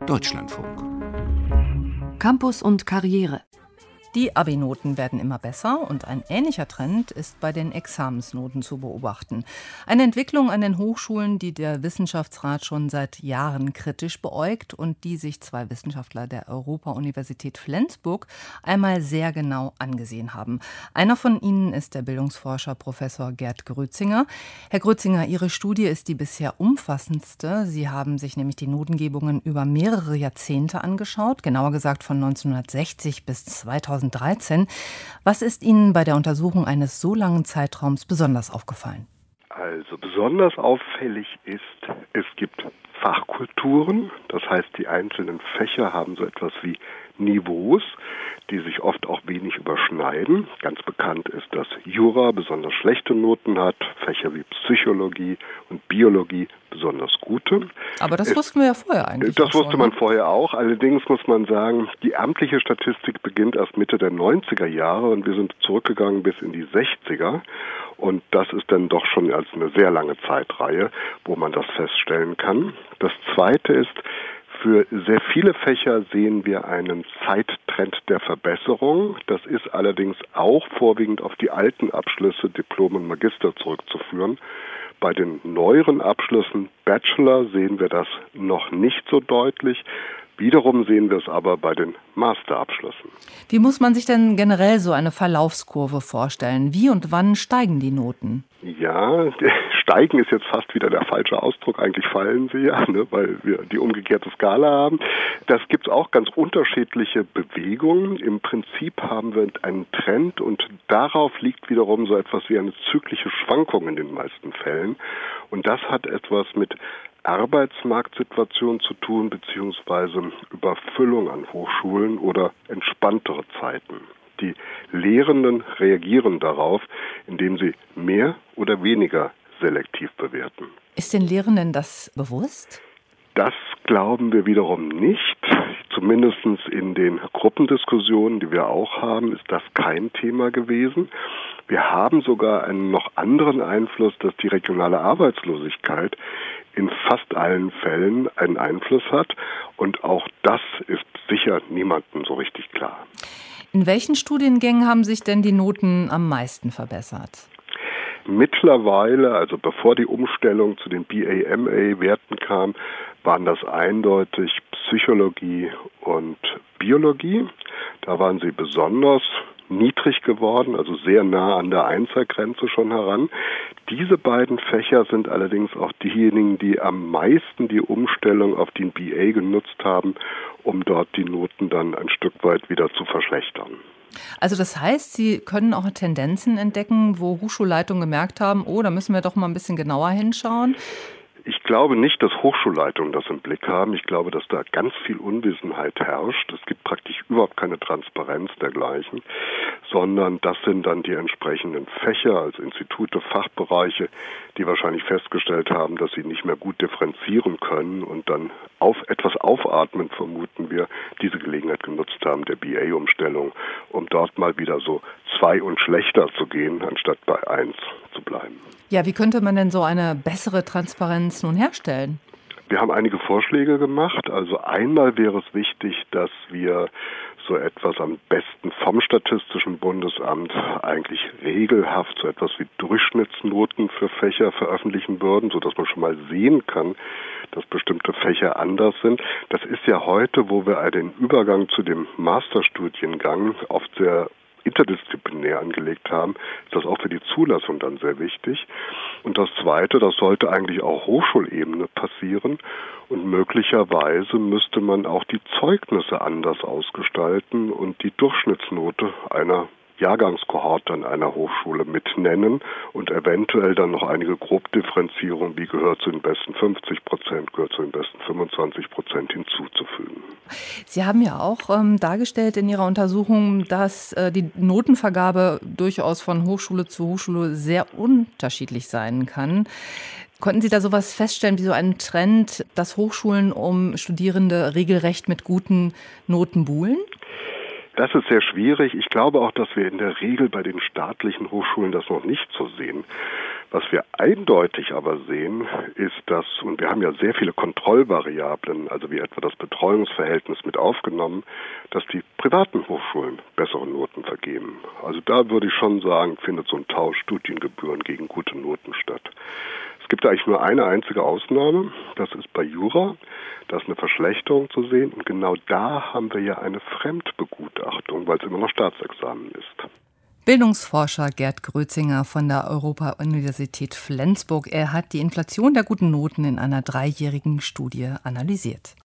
Deutschlandfunk. Campus und Karriere. Die Abi-Noten werden immer besser und ein ähnlicher Trend ist bei den Examensnoten zu beobachten. Eine Entwicklung an den Hochschulen, die der Wissenschaftsrat schon seit Jahren kritisch beäugt und die sich zwei Wissenschaftler der Europa-Universität Flensburg einmal sehr genau angesehen haben. Einer von ihnen ist der Bildungsforscher Professor Gerd Grötzinger. Herr Grötzinger, Ihre Studie ist die bisher umfassendste. Sie haben sich nämlich die Notengebungen über mehrere Jahrzehnte angeschaut, genauer gesagt von 1960 bis 2013. Was ist Ihnen bei der Untersuchung eines so langen Zeitraums besonders aufgefallen? Also besonders auffällig ist, es gibt Fachkulturen, das heißt, die einzelnen Fächer haben so etwas wie Niveaus, die sich oft auch wenig überschneiden. Ganz bekannt ist, dass Jura besonders schlechte Noten hat, Fächer wie Psychologie und Biologie besonders gute. Aber das wussten wir ja vorher eigentlich. Das wusste man vorher auch. Allerdings muss man sagen, die amtliche Statistik beginnt erst Mitte der 90er Jahre und wir sind zurückgegangen bis in die 60er. Und das ist dann doch schon als eine sehr lange Zeitreihe, wo man das feststellen kann. Das Zweite ist, für sehr viele Fächer sehen wir einen Zeittrend der Verbesserung. Das ist allerdings auch vorwiegend auf die alten Abschlüsse, Diplom und Magister zurückzuführen. Bei den neueren Abschlüssen Bachelor sehen wir das noch nicht so deutlich. Wiederum sehen wir es aber bei den Masterabschlüssen. Wie muss man sich denn generell so eine Verlaufskurve vorstellen? Wie und wann steigen die Noten? Ja, steigen ist jetzt fast wieder der falsche Ausdruck. Eigentlich fallen sie ja, weil wir die umgekehrte Skala haben. Das gibt es auch ganz unterschiedliche Bewegungen. Im Prinzip haben wir einen Trend und darauf liegt wiederum so etwas wie eine zyklische Schwankung in den meisten Fällen. Und das hat etwas mit Arbeitsmarktsituation zu tun, beziehungsweise Überfüllung an Hochschulen oder entspanntere Zeiten. Die Lehrenden reagieren darauf, indem sie mehr oder weniger selektiv bewerten. Ist den Lehrenden das bewusst? Das glauben wir wiederum nicht. Zumindest in den Gruppendiskussionen, die wir auch haben, ist das kein Thema gewesen. Wir haben sogar einen noch anderen Einfluss, dass die regionale Arbeitslosigkeit in fast allen Fällen einen Einfluss hat. Und auch das ist sicher niemandem so richtig klar. In welchen Studiengängen haben sich denn die Noten am meisten verbessert? Mittlerweile, also bevor die Umstellung zu den BA-MA-Werten kam, waren das eindeutig Psychologie und Biologie. Da waren sie besonders niedrig geworden, also sehr nah an der Einsergrenze schon heran. Diese beiden Fächer sind allerdings auch diejenigen, die am meisten die Umstellung auf den BA genutzt haben, um dort die Noten dann ein Stück weit wieder zu verschlechtern. Also das heißt, Sie können auch Tendenzen entdecken, wo Hochschulleitungen gemerkt haben, oh, da müssen wir doch mal ein bisschen genauer hinschauen. Ich glaube nicht, dass Hochschulleitungen das im Blick haben. Ich glaube, dass da ganz viel Unwissenheit herrscht. Es gibt praktisch überhaupt keine Transparenz dergleichen, sondern das sind dann die entsprechenden Fächer, also Institute, Fachbereiche, die wahrscheinlich festgestellt haben, dass sie nicht mehr gut differenzieren können und dann etwas aufatmen, vermuten wir, diese Gelegenheit genutzt haben, der BA-Umstellung, um dort mal wieder so 2 und schlechter zu gehen, anstatt bei 1 zu bleiben. Ja, wie könnte man denn so eine bessere Transparenz nun herstellen? Wir haben einige Vorschläge gemacht. Also einmal wäre es wichtig, dass wir so etwas am besten vom Statistischen Bundesamt eigentlich regelhaft so etwas wie Durchschnittsnoten für Fächer veröffentlichen würden, sodass man schon mal sehen kann, dass bestimmte Fächer anders sind. Das ist ja heute, wo wir den Übergang zu dem Masterstudiengang oft sehr interdisziplinär angelegt haben, ist das auch für die Zulassung dann sehr wichtig. Und das Zweite, das sollte eigentlich auch Hochschulebene passieren und möglicherweise müsste man auch die Zeugnisse anders ausgestalten und die Durchschnittsnote einer Jahrgangskohorte an einer Hochschule mit nennen und eventuell dann noch einige Grobdifferenzierungen, wie gehört zu den besten 50%, gehört zu den besten 25% hinzuzufügen. Sie haben ja auch dargestellt in Ihrer Untersuchung, dass die Notenvergabe durchaus von Hochschule zu Hochschule sehr unterschiedlich sein kann. Konnten Sie da sowas feststellen wie so einen Trend, dass Hochschulen um Studierende regelrecht mit guten Noten buhlen? Das ist sehr schwierig. Ich glaube auch, dass wir in der Regel bei den staatlichen Hochschulen das noch nicht so sehen. Was wir eindeutig aber sehen, ist, dass, und wir haben ja sehr viele Kontrollvariablen, also wie etwa das Betreuungsverhältnis mit aufgenommen, dass die privaten Hochschulen bessere Noten vergeben. Also da würde ich schon sagen, findet so ein Tausch Studiengebühren gegen gute Noten statt. Es gibt eigentlich nur eine einzige Ausnahme, das ist bei Jura. Da ist eine Verschlechterung zu sehen und genau da haben wir ja eine Fremdbegutachtung, weil es immer noch Staatsexamen ist. Bildungsforscher Gerd Grötzinger von der Europa-Universität Flensburg. Er hat die Inflation der guten Noten in einer 3-jährigen Studie analysiert.